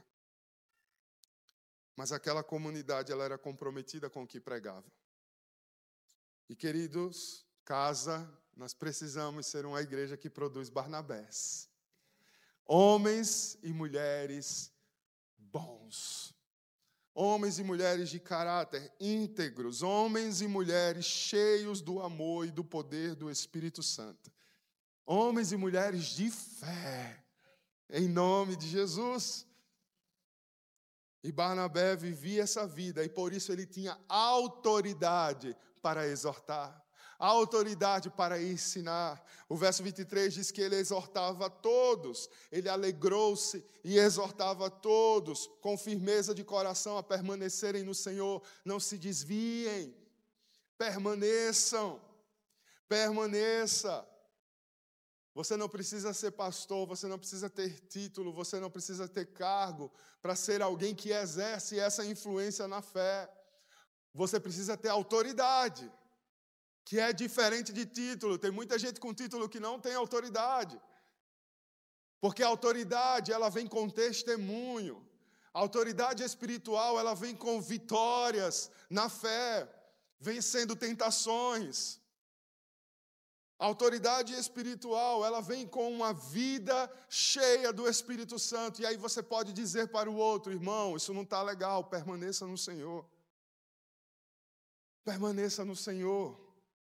Mas aquela comunidade, ela era comprometida com o que pregava. E, queridos, casa, nós precisamos ser uma igreja que produz Barnabés. Homens e mulheres bons. Homens e mulheres de caráter íntegros, homens e mulheres cheios do amor e do poder do Espírito Santo. Homens e mulheres de fé, em nome de Jesus. E Barnabé vivia essa vida, e por isso ele tinha autoridade para exortar, autoridade para ensinar. O verso 23 diz que ele exortava a todos, ele alegrou-se e exortava a todos, com firmeza de coração, a permanecerem no Senhor, não se desviem, permaneçam, permaneça. Você não precisa ser pastor, você não precisa ter título, você não precisa ter cargo para ser alguém que exerce essa influência na fé. Você precisa ter autoridade, que é diferente de título. Tem muita gente com título que não tem autoridade. Porque a autoridade, ela vem com testemunho. A autoridade espiritual, ela vem com vitórias na fé, vencendo tentações. A autoridade espiritual, ela vem com uma vida cheia do Espírito Santo. E aí você pode dizer para o outro, irmão, isso não está legal, permaneça no Senhor. Permaneça no Senhor.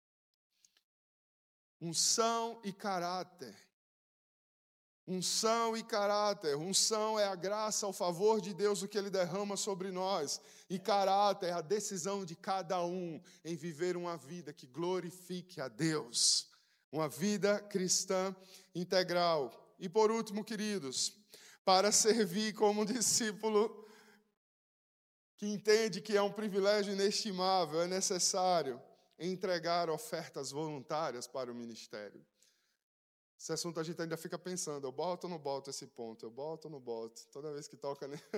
Unção e caráter. Unção e caráter. Unção é a graça, o favor de Deus, o que Ele derrama sobre nós. E caráter é a decisão de cada um em viver uma vida que glorifique a Deus. Uma vida cristã integral. E por último, queridos, para servir como discípulo que entende que é um privilégio inestimável, é necessário entregar ofertas voluntárias para o ministério. Esse assunto a gente ainda fica pensando, eu boto ou não boto esse ponto? Eu boto ou não boto? Toda vez que toca, né?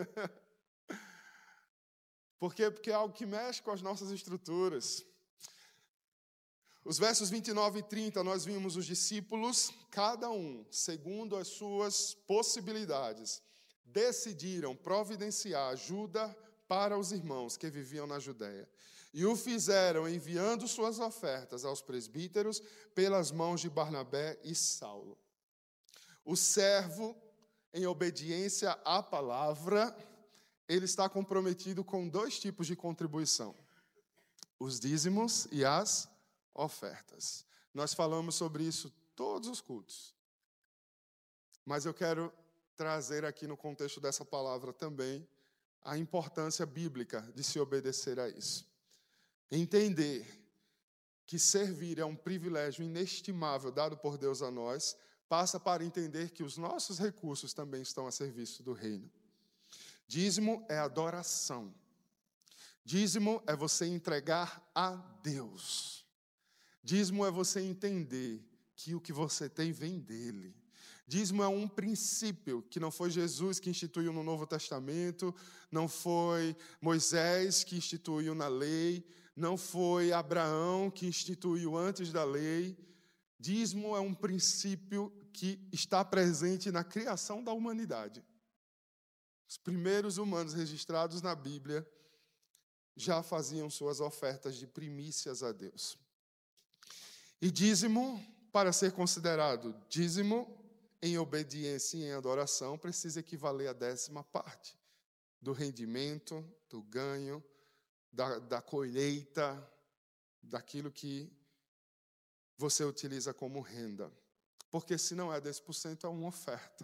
Por quê? Porque é algo que mexe com as nossas estruturas. Os versos 29 e 30, nós vimos os discípulos, cada um, segundo as suas possibilidades, decidiram providenciar ajuda para os irmãos que viviam na Judéia. E o fizeram enviando suas ofertas aos presbíteros pelas mãos de Barnabé e Saulo. O servo, em obediência à palavra, ele está comprometido com dois tipos de contribuição: os dízimos e as ofertas. Nós falamos sobre isso todos os cultos. Mas eu quero trazer aqui no contexto dessa palavra também a importância bíblica de se obedecer a isso. Entender que servir é um privilégio inestimável dado por Deus a nós, passa para entender que os nossos recursos também estão a serviço do reino. Dízimo é adoração. Dízimo é você entregar a Deus. Dízimo é você entender que o que você tem vem dele. Dízimo é um princípio que não foi Jesus que instituiu no Novo Testamento, não foi Moisés que instituiu na lei, não foi Abraão que instituiu antes da lei. Dízimo é um princípio que está presente na criação da humanidade. Os primeiros humanos registrados na Bíblia já faziam suas ofertas de primícias a Deus. E dízimo para ser considerado dízimo, em obediência e em adoração, precisa equivaler a 10ª parte do rendimento, do ganho, da colheita, daquilo que você utiliza como renda. Porque se não é 10%, é uma oferta.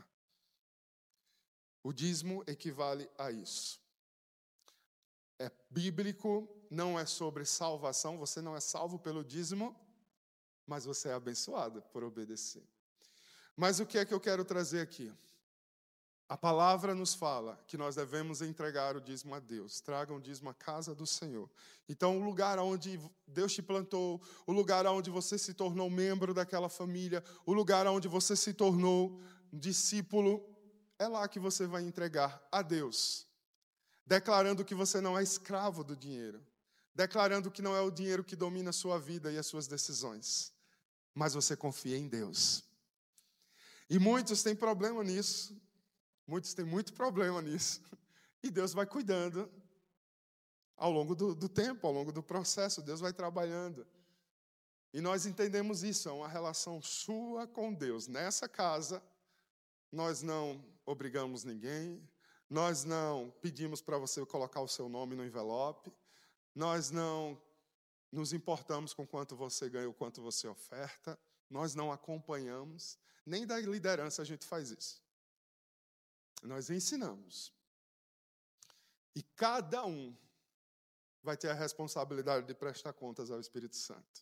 O dízimo equivale a isso. É bíblico, não é sobre salvação, você não é salvo pelo dízimo, mas você é abençoado por obedecer. Mas o que é que eu quero trazer aqui? A palavra nos fala que nós devemos entregar o dízimo a Deus. Tragam o dízimo à casa do Senhor. Então, o lugar onde Deus te plantou, o lugar onde você se tornou membro daquela família, o lugar onde você se tornou discípulo, é lá que você vai entregar a Deus. Declarando que você não é escravo do dinheiro. Declarando que não é o dinheiro que domina a sua vida e as suas decisões. Mas você confia em Deus. E muitos têm problema nisso. Muitos têm muito problema nisso. E Deus vai cuidando ao longo do tempo, ao longo do processo. Deus vai trabalhando. E nós entendemos isso, é uma relação sua com Deus. Nessa casa, nós não obrigamos ninguém. Nós não pedimos para você colocar o seu nome no envelope. Nós não nos importamos com quanto você ganha ou quanto você oferta. Nós não acompanhamos. Nem da liderança a gente faz isso. Nós ensinamos. E cada um vai ter a responsabilidade de prestar contas ao Espírito Santo.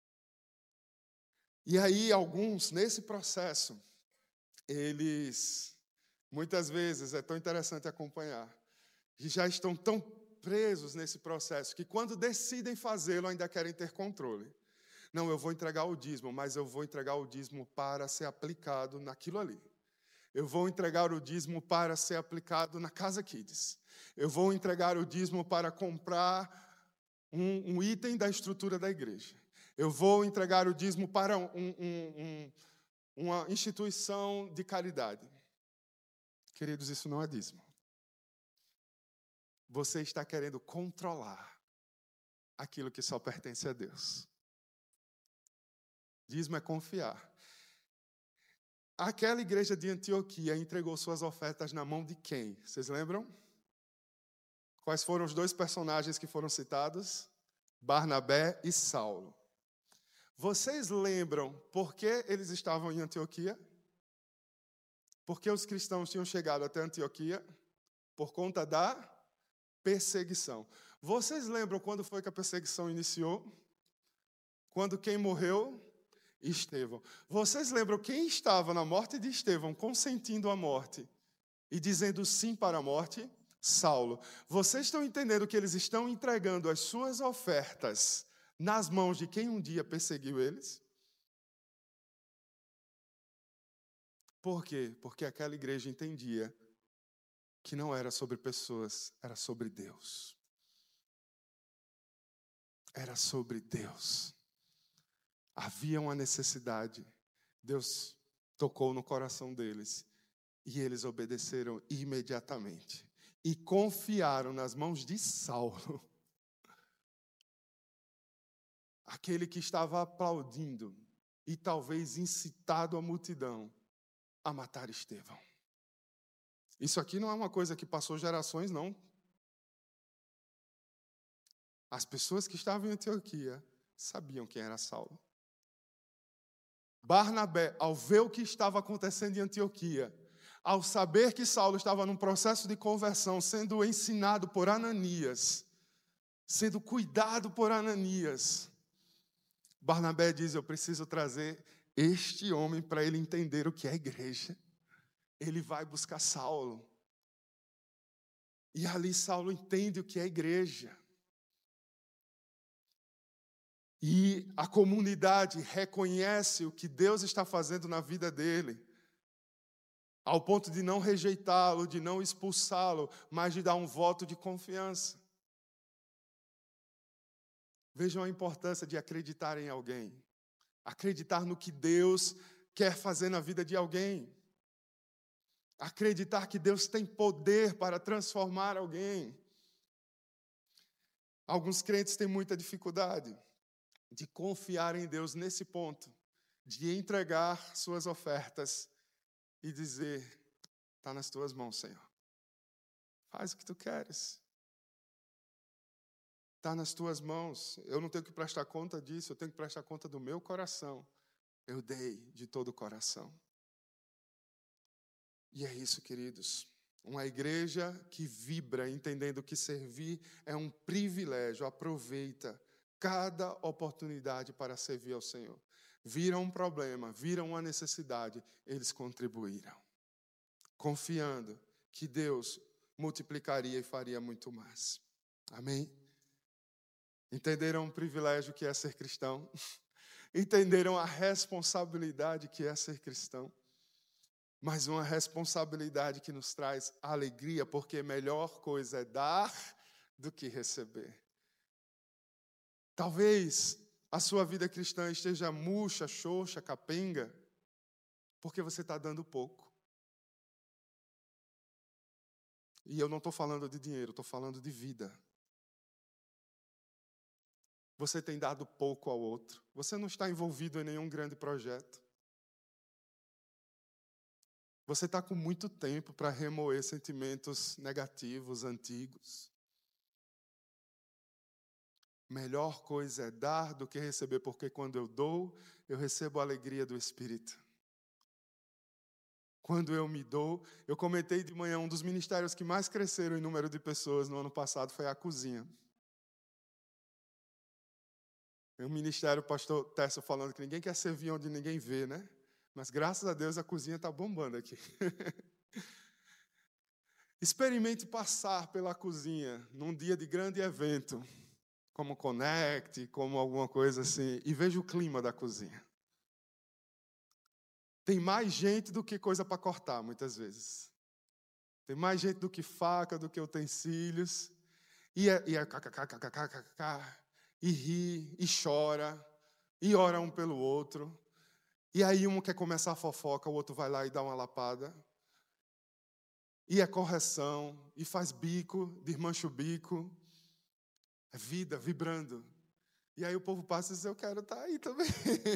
E aí, alguns, nesse processo, eles, muitas vezes, é tão interessante acompanhar, que já estão tão presos nesse processo, que quando decidem fazê-lo, ainda querem ter controle. Não, eu vou entregar o dízimo, mas eu vou entregar o dízimo para ser aplicado naquilo ali. Eu vou entregar o dízimo para ser aplicado na Casa Kids. Eu vou entregar o dízimo para comprar um item da estrutura da igreja. Eu vou entregar o dízimo para uma instituição de caridade. Queridos, isso não é dízimo. Você está querendo controlar aquilo que só pertence a Deus. Dízimo é confiar. Aquela igreja de Antioquia entregou suas ofertas na mão de quem? Vocês lembram? Quais foram os 2 personagens que foram citados? Barnabé e Saulo. Vocês lembram por que eles estavam em Antioquia? Porque os cristãos tinham chegado até Antioquia? Por conta da perseguição. Vocês lembram quando foi que a perseguição iniciou? Quando quem morreu? Estevão. Vocês lembram quem estava na morte de Estevão, consentindo a morte e dizendo sim para a morte? Saulo. Vocês estão entendendo que eles estão entregando as suas ofertas nas mãos de quem um dia perseguiu eles? Por quê? Porque aquela igreja entendia que não era sobre pessoas, era sobre Deus. Era sobre Deus. Havia uma necessidade. Deus tocou no coração deles. E eles obedeceram imediatamente. E confiaram nas mãos de Saulo. Aquele que estava aplaudindo e talvez incitado a multidão a matar Estevão. Isso aqui não é uma coisa que passou gerações, não. As pessoas que estavam em Antioquia sabiam quem era Saulo. Barnabé, ao ver o que estava acontecendo em Antioquia, ao saber que Saulo estava num processo de conversão, sendo ensinado por Ananias, sendo cuidado por Ananias, Barnabé diz, eu preciso trazer este homem para ele entender o que é igreja. Ele vai buscar Saulo. E ali Saulo entende o que é igreja. E a comunidade reconhece o que Deus está fazendo na vida dele, ao ponto de não rejeitá-lo, de não expulsá-lo, mas de dar um voto de confiança. Vejam a importância de acreditar em alguém, acreditar no que Deus quer fazer na vida de alguém, acreditar que Deus tem poder para transformar alguém. Alguns crentes têm muita dificuldade de confiar em Deus nesse ponto, de entregar suas ofertas e dizer: está nas tuas mãos, Senhor. Faz o que tu queres. Está nas tuas mãos. Eu não tenho que prestar conta disso, eu tenho que prestar conta do meu coração. Eu dei de todo o coração. E é isso, queridos. Uma igreja que vibra, entendendo que servir é um privilégio, aproveita cada oportunidade para servir ao Senhor. Viram um problema, viram uma necessidade, eles contribuíram, confiando que Deus multiplicaria e faria muito mais. Amém? Entenderam o privilégio que é ser cristão? Entenderam a responsabilidade que é ser cristão? Mas uma responsabilidade que nos traz alegria, porque a melhor coisa é dar do que receber. Talvez a sua vida cristã esteja murcha, xoxa, capenga, porque você está dando pouco. E eu não estou falando de dinheiro, estou falando de vida. Você tem dado pouco ao outro. Você não está envolvido em nenhum grande projeto. Você está com muito tempo para remoer sentimentos negativos, antigos. Melhor coisa é dar do que receber, porque quando eu dou, eu recebo a alegria do Espírito. Quando eu me dou, eu comentei de manhã, um dos ministérios que mais cresceram em número de pessoas no ano passado foi a cozinha. O ministério, o pastor Tércio falando que ninguém quer servir onde ninguém vê, né? Mas graças a Deus a cozinha está bombando aqui. Experimente passar pela cozinha num dia de grande evento, como Connect, como alguma coisa assim, e veja o clima da cozinha. Tem mais gente do que coisa para cortar, muitas vezes. Tem mais gente do que faca, do que utensílios. E ri, e chora, e ora um pelo outro. E aí um quer começar a fofoca, o outro vai lá e dá uma lapada. E é correção, e faz bico, desmancha o bico. É vida, vibrando. E aí o povo passa e diz: eu quero estar aí também.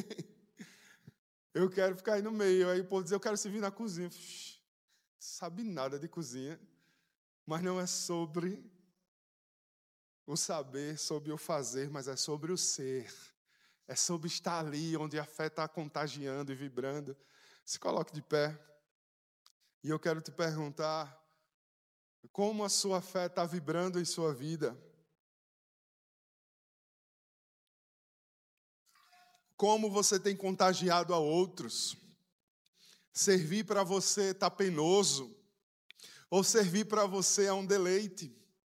Eu quero ficar aí no meio. Aí o povo diz: eu quero servir na cozinha. Sabe nada de cozinha. Mas não é sobre o saber, sobre o fazer, mas é sobre o ser. É sobre estar ali, onde a fé está contagiando e vibrando. Se coloque de pé. E eu quero te perguntar, como a sua fé está vibrando em sua vida? Como você tem contagiado a outros? Servir para você está penoso? Ou servir para você é um deleite?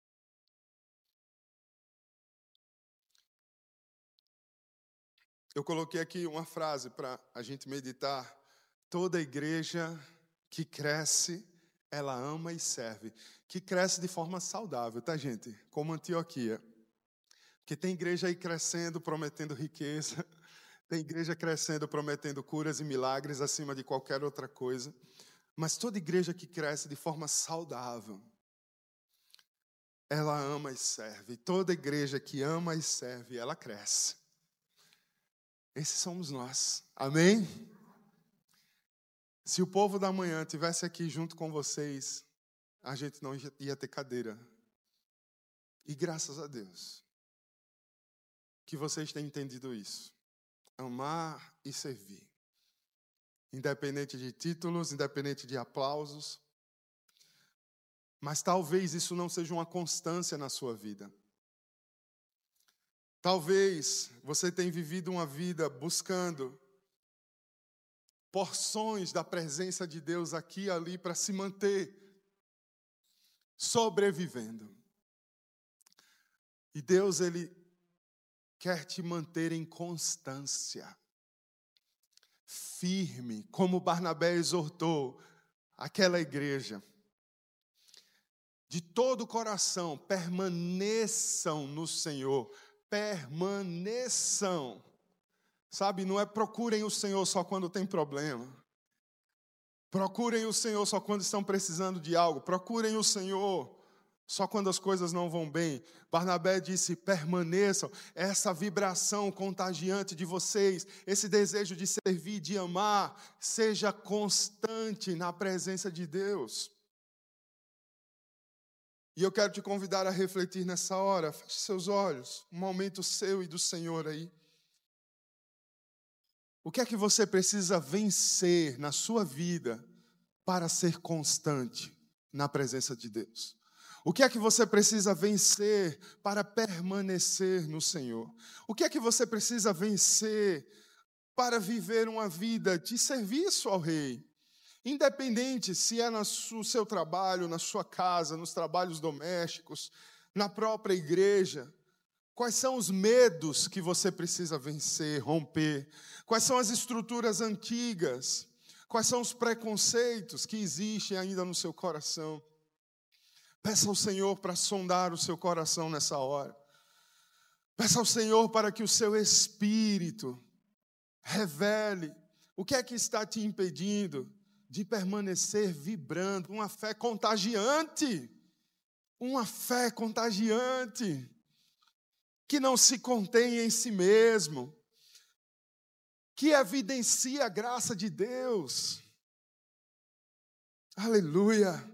Eu coloquei aqui uma frase para a gente meditar. Toda igreja que cresce, ela ama e serve. Que cresce de forma saudável, tá, gente? Como Antioquia. Porque tem igreja aí crescendo, prometendo riqueza. Tem igreja crescendo, prometendo curas e milagres acima de qualquer outra coisa. Mas toda igreja que cresce de forma saudável, ela ama e serve. Toda igreja que ama e serve, ela cresce. Esses somos nós. Amém? Se o povo da manhã estivesse aqui junto com vocês, a gente não ia ter cadeira. E graças a Deus que vocês têm entendido isso. Amar e servir. Independente de títulos, independente de aplausos. Mas talvez isso não seja uma constância na sua vida. Talvez você tenha vivido uma vida buscando porções da presença de Deus aqui e ali para se manter sobrevivendo. E Deus, Ele quer te manter em constância, firme, como Barnabé exortou aquela igreja. De todo o coração, permaneçam no Senhor. Permaneçam. Sabe, não é procurem o Senhor só quando tem problema. Procurem o Senhor só quando estão precisando de algo. Procurem o Senhor Só quando as coisas não vão bem. Barnabé disse, permaneçam. Essa vibração contagiante de vocês, esse desejo de servir, de amar, seja constante na presença de Deus. E eu quero te convidar a refletir nessa hora. Feche seus olhos, um momento seu e do Senhor aí. O que é que você precisa vencer na sua vida para ser constante na presença de Deus? O que é que você precisa vencer para permanecer no Senhor? O que é que você precisa vencer para viver uma vida de serviço ao Rei? Independente se é no seu trabalho, na sua casa, nos trabalhos domésticos, na própria igreja. Quais são os medos que você precisa vencer, romper? Quais são as estruturas antigas? Quais são os preconceitos que existem ainda no seu coração? Peça ao Senhor para sondar o seu coração nessa hora. Peça ao Senhor para que o seu espírito revele o que é que está te impedindo de permanecer vibrando. Uma fé contagiante. Uma fé contagiante. Que não se contém em si mesmo. Que evidencia a graça de Deus. Aleluia.